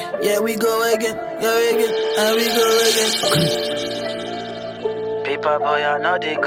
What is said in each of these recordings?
Yeah, we go again, and we go again. Paper boy, I know the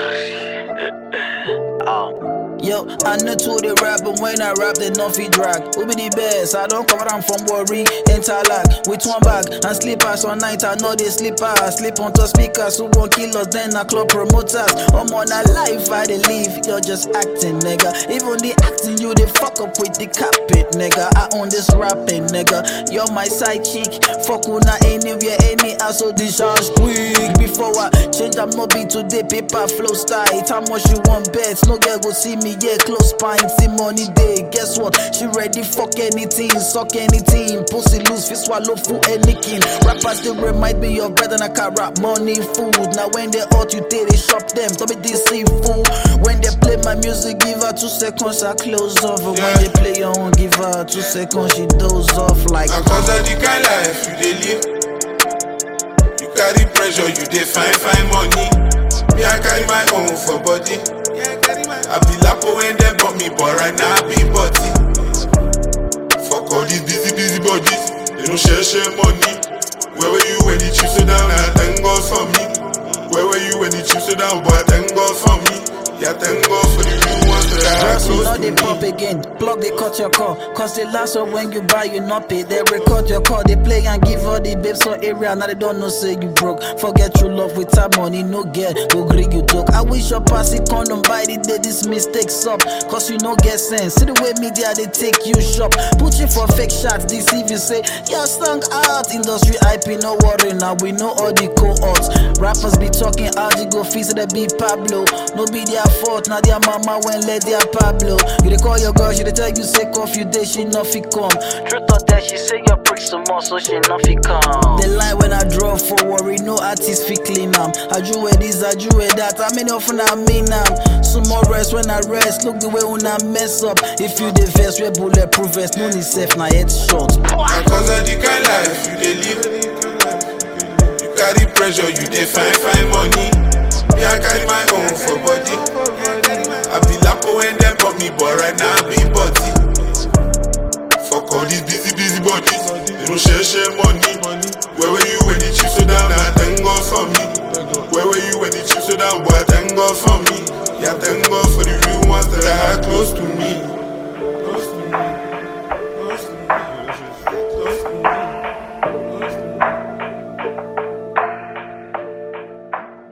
Yo, I know to the rap, but when I rap, they not feel drag. Who be the best? I don't come around from worry, interlock with one bag and slippers on night. I know they slipper, slip on top speakers, who won't kill us, then I club promoters. I'm on a life, I they live, you're just acting, nigga. Even the acting, you they fuck up with the carpet, nigga. I own this rapping, nigga. You're my side chick, fuck una anywhere, any ass, so discharge quick. Before I change, I'm not be today, paper flows tight. How much you want bets? No girl go see me. Yeah, close spine, see money day. Guess what? She ready, fuck anything, suck anything. Pussy loose, fi swallow food, anything. Rappers still remind me of bread and I can rap money, food. Now when they hot, you take they shop them. Don't be deceitful. When they play my music, give her 2 seconds, I close off. But when they play your own, give her 2 seconds, she doze off like. Cause of the kind life you dey live. You carry pressure, you dey find money. Me, I carry my own for body. I be lapo when they bought me, but right now I be body. Fuck all these busy bodies. They don't share money. Where were you when the chips are down? I thank God for me. Where were you when the chips are down? But I thank God for me. Yeah, thank God for the real ones that I close to they me. pop again, plug they cut your call. Cause the last one when you buy you not pay. They record your call, they play and give all the babes on area. Now they don't know say you broke. Forget your love with time money, no get. Go gree you talk. I wish your passy condom by the day this mistakes up. Cause you no get sense. See the way media they take you shop. Put you for fake shots, deceive you say you're stung out. Industry IP, no worry now. We know all the cohorts. Rappers be talking out, you go feast they be Pablo. No be their fault, now their mama when let their Pablo. You dey call your girl, she dey tell you say off you day, she not fi come. Truth or that, she say your prick some more, so she not fi come. The line when I draw for worry, no artist fi clean am. I drew with this, I drew with that, I mean often I mean am. Some more rest when I rest, look the way when I mess up. If you the vest, we bulletproof vest, no need safe, na head shot. Cause of the kind life you dey live. You carry pressure, you dey find money. Me, I carry my own for body. I be lapo when they bought me, but right now I be body. Fuck all these busy bodies. They don't share money. Where were you when the chips are down? I thank God for me. Where were you when the chips are down? But I thank God for me. Yeah, thank God for the real ones that I had close to me.